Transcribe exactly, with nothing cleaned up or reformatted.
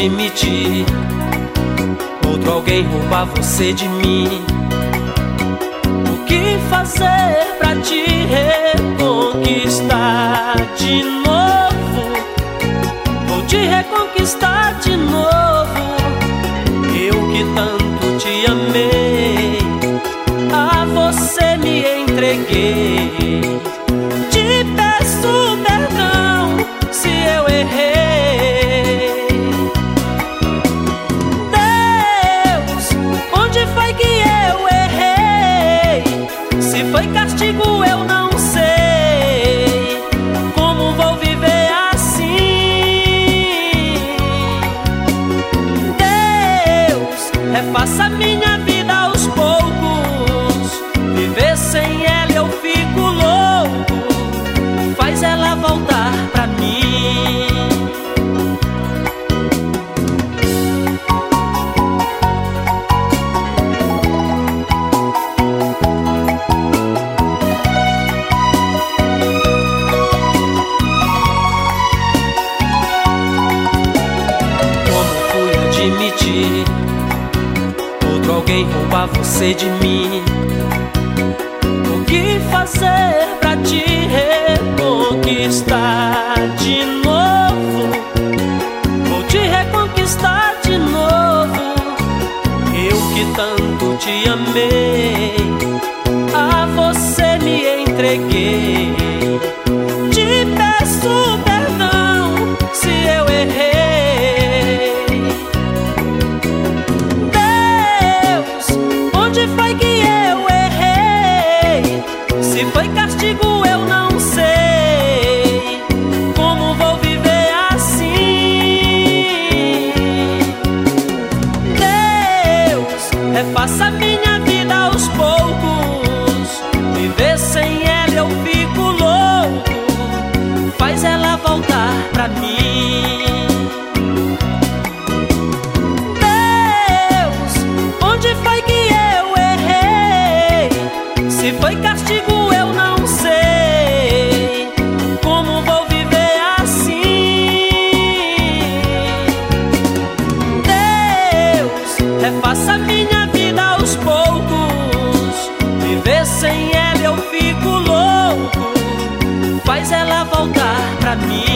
admitir, outro alguém roubar você de mim. O que fazer pra te reconquistar de novo? Vou te reconquistar de novo. Eu que tanto te amei, a você me entreguei. Te peço perdão se eu errei. Deus, onde foi que eu errei? Se foi castigo eu não sei. Como vou viver assim? Deus, refaça minha vida aos poucos. Viver sem ela eu fico louco. Faz ela voltar pra mim. Como fui admitir, outro alguém roubar você de mim? O que fazer pra te reconquistar de novo? Vou te reconquistar de novo. Eu que tanto te amei, a você me entreguei. Te peço perdão se eu errei. Deus, onde foi que eu errei? Se foi castigo eu não sei. Como vou viver assim? Deus, refaça minha vida aos poucos. Viver sem ela eu fico louco. Faz ela voltar pra mim. Deus, onde foi que eu errei? Se foi castigo eu não sei. Como vou viver assim? Deus, refaça minha vida aos poucos. Viver sem ela eu fico louco. Faz ela voltar pra mim.